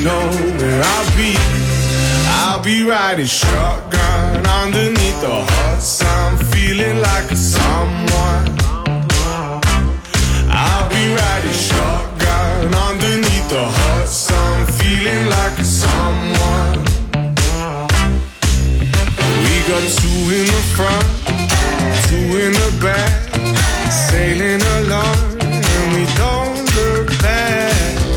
know where I'll be riding shotgun underneath the hot sun, feeling like a someone. I'll be riding shotgun underneath the hot sun, feeling like a someone. We got two in the front, two in the back, sailing along and we don't look back.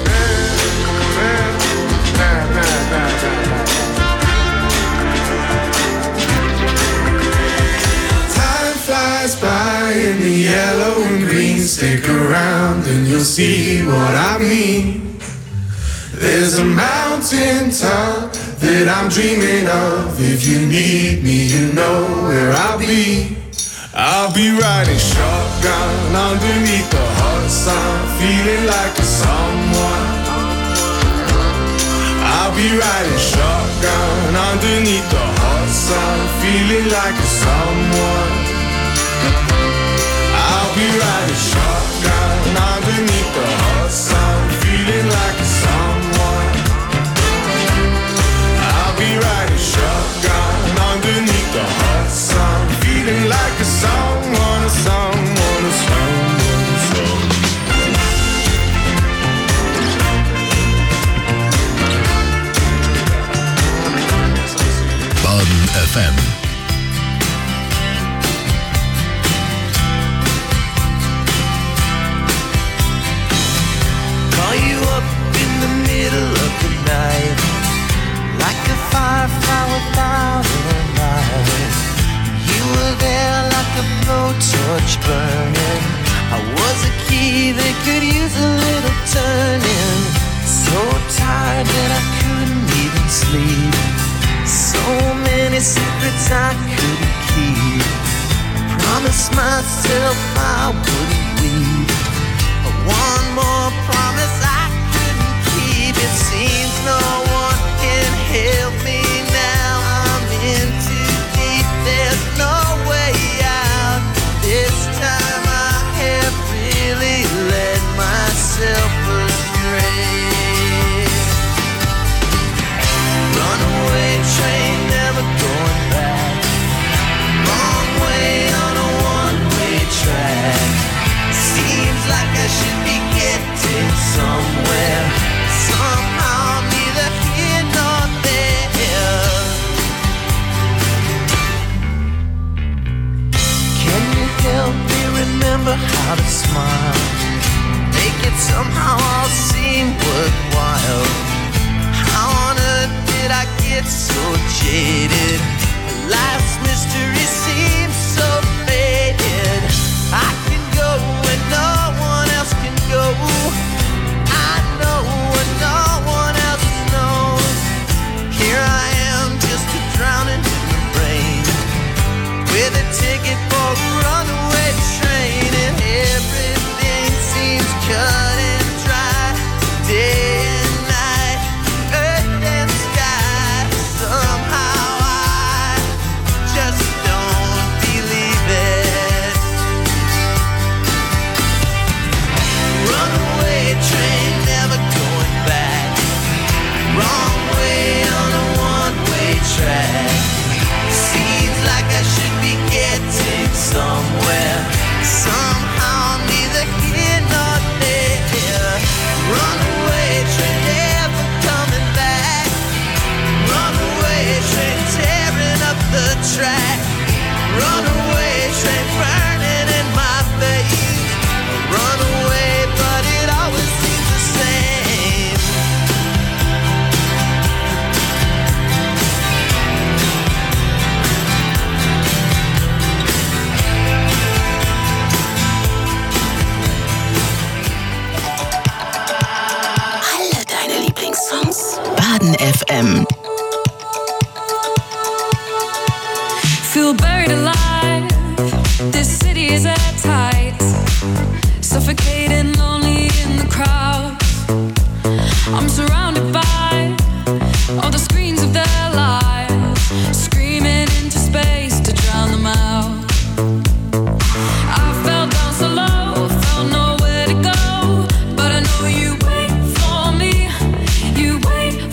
Time flies by in the yellow and green. Stick around and you'll see what I mean. There's a mountain top that I'm dreaming of. If you need me, you know where I'll be. I'll be riding shotgun underneath the hot sun, feeling like a someone. I'll be riding shotgun underneath the hot sun, feeling like a someone. I'll be riding shotgun underneath the hot sun, feeling like a someone. I'll be riding shotgun underneath the hot sun, feeling like a someone, a someone, a someone, a someone. Baden FM. Call you up in the middle of the night, like a firefly without a light. You were there like a blowtorch burning. I was a key that could use a little turning. So tired that I couldn't even sleep. So many secrets I couldn't keep. I promised myself I wouldn't leave. But one more promise I couldn't keep. It seems no one can help me now. I'm in too deep, there's no way out. This time I have really led myself astray. Runaway train, never going back. Wrong way on a one-way track. Seems like I should be getting somewhere. Somehow neither here nor there. Can you help me remember how to smile? Make it somehow all seem worthwhile. How on earth did I get so jaded? Life's mystery seems so faded. I can go where no one else can go. I know what no one else knows. Here I am, just a drowning in the rain, with a ticket for a runaway train, and everything seems cut and dry. Day and night, earth and sky. Somehow I just don't believe it. Runaway train, never going back. Wrong way on a one-way track. Seems like I should be getting somewhere. Somehow neither here nor there. Runaway train, never coming back. Runaway train, tearing up the track. Runaway train, burning in my face. Runaway, but it always seems the same. Alle deine Lieblingssongs. Baden FM. Feel buried alive. This city is at tight. Suffocating, lonely in the crowd. I'm surrounded by all the screens of their lives, screaming into space to drown them out. I fell down so low, felt nowhere to go, but I know you wait for me. You wait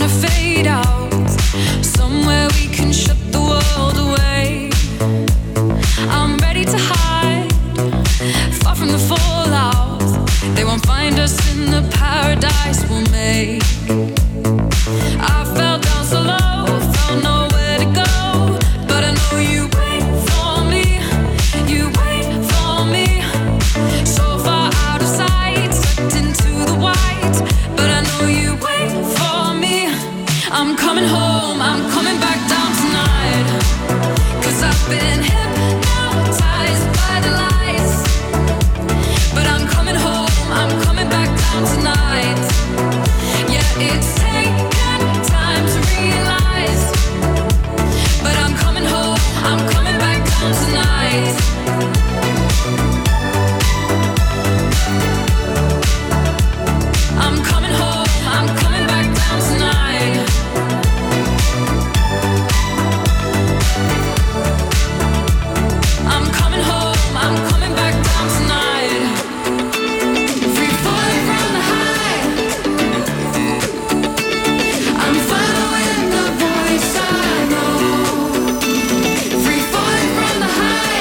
wanna fade out, somewhere we can shut the world away. I'm ready to hide, far from the fallout. They won't find us in the paradise we'll make. I fell down so low, found nowhere to go, but I know you wait for me, you wait for me. So far out of sight, sucked into the white, but I know you wait for me. I'm coming home, I'm coming back down tonight, 'cause I've been hypnotized by the lights. But I'm coming home, I'm coming back down tonight. Yeah, it's taken time to realize, but I'm coming home, I'm coming back down tonight. I'm coming home, I'm coming back down tonight. I'm coming home, I'm coming back down tonight. Free falling from the high, I'm following the voice I know. Free falling from the high,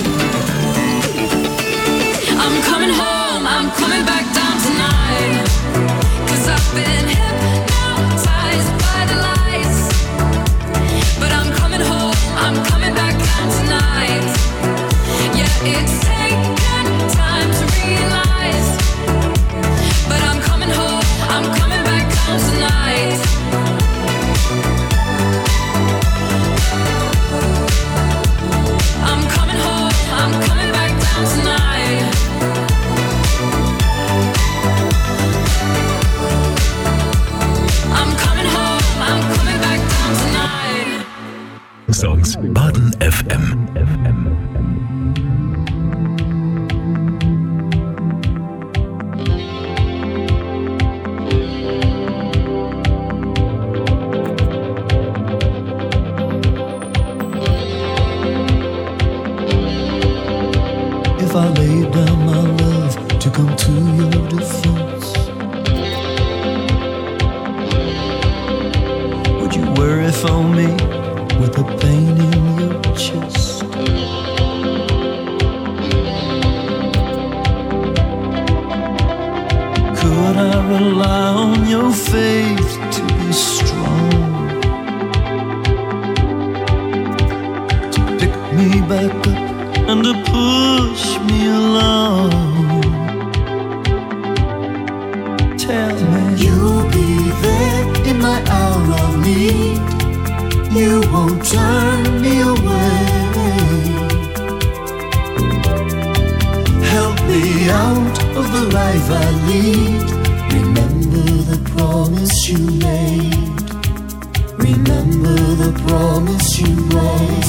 I'm coming home, I'm coming back down tonight, 'cause I've been hypnotized by the lights. But I'm coming home, I'm coming back down tonight. Yeah, it's taken time to realize, but I'm coming home, I'm coming back down tonight. I'm coming home, I'm coming back down tonight. I'm coming home, I'm coming back down tonight. Songs Baden FM. If I laid down my love to come to your defense, would you worry for me with the pain in your chest? Could I rely on your faith to be strong, to pick me back up and to push me along? Tell me you'll be there in my hour of need. You won't turn me away. Help me out of the life I lead. Remember the promise you made. Remember the promise you made.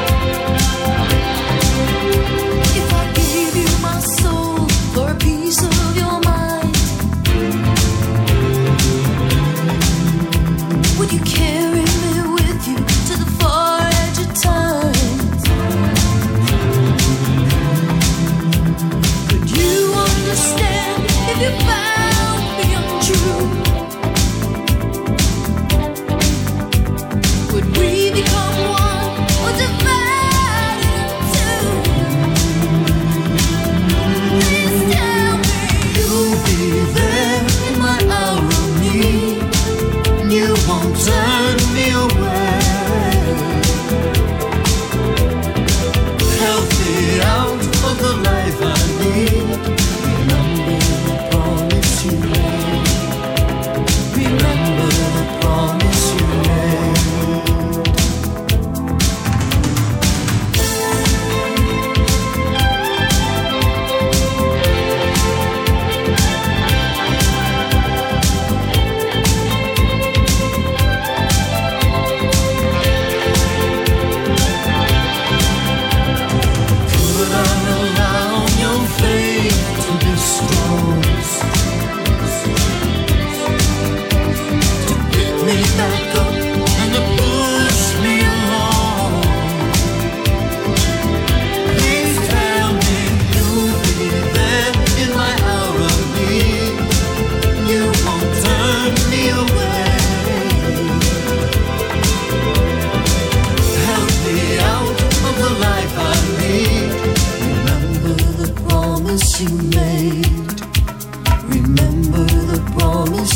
If I gave you my soul for a piece of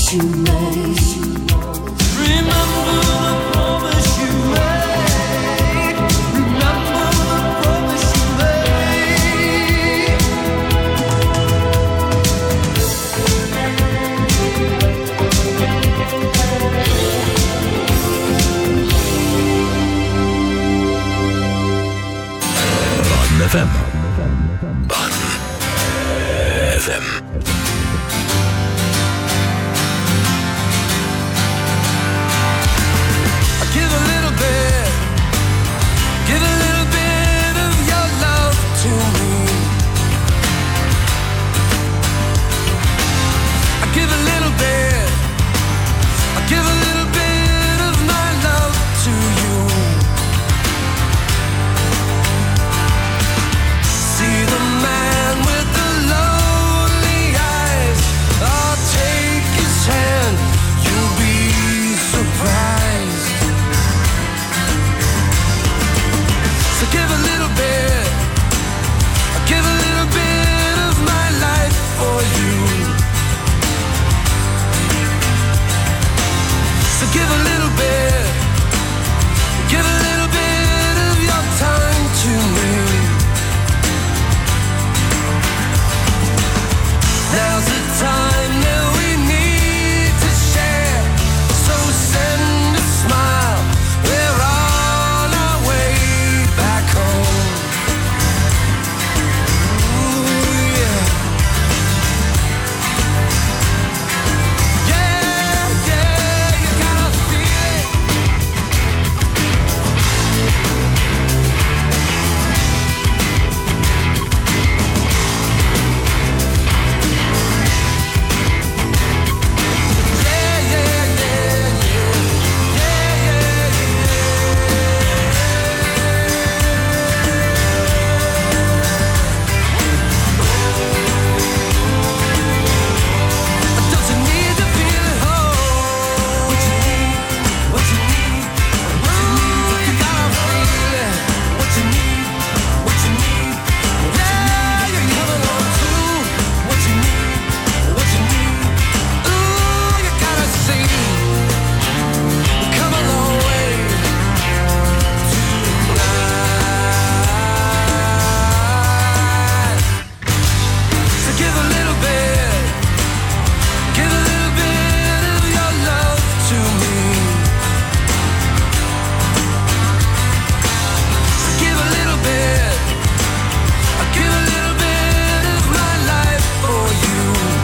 promise you made. Remember the promise you made. Remember the promise you made. Baden FM. Baden FM. Give a little bit of your love to me. I give a little bit of my love to you. See the man with the lonely eyes. I'll take his hand, you'll be surprised. So give a little bit of my life for you. So give a little bit of your time to me. Now's the time that we need to share. So send a smile, we're on our way back home. Ooh, yeah. Yeah, you gotta feel it. Doesn't need to feel at home. What you need, you gotta feel it. What you need, yeah, you come along too. What you need, ooh, you gotta see. We come a long way tonight. So give a little bit of your love to me. So give a little bit of my life for you.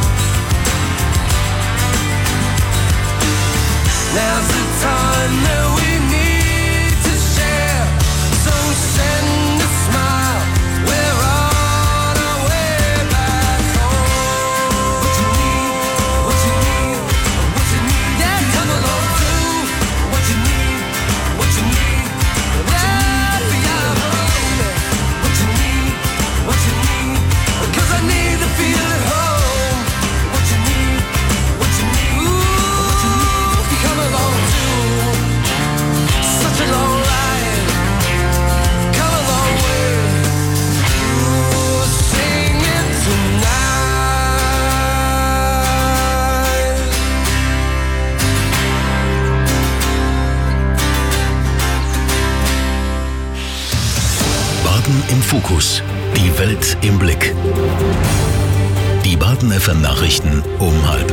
Now's the time that we need to share. So send a smile, we're on our way back home. What you need, yeah, come along too. What you need, yeah, feel it. What you need, 'cause I need to feel at home. What you need, ooh, come along too. Such a long ride, come a long way. Ooh, sing it tonight. Baden im Fokus. Die Welt im Blick. Die Baden FM Nachrichten um 12:30.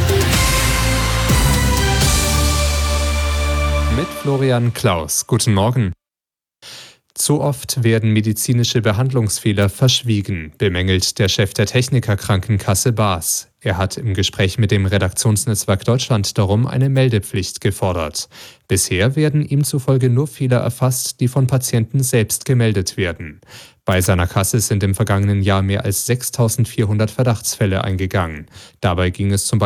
Mit Florian Klaus. Guten Morgen. Zu oft werden medizinische Behandlungsfehler verschwiegen, bemängelt der Chef der Techniker-Krankenkasse Baas. Er hat im Gespräch mit dem Redaktionsnetzwerk Deutschland darum eine Meldepflicht gefordert. Bisher werden ihm zufolge nur Fehler erfasst, die von Patienten selbst gemeldet werden. Bei seiner Kasse sind im vergangenen Jahr mehr als 6.400 Verdachtsfälle eingegangen. Dabei ging es zum Beispiel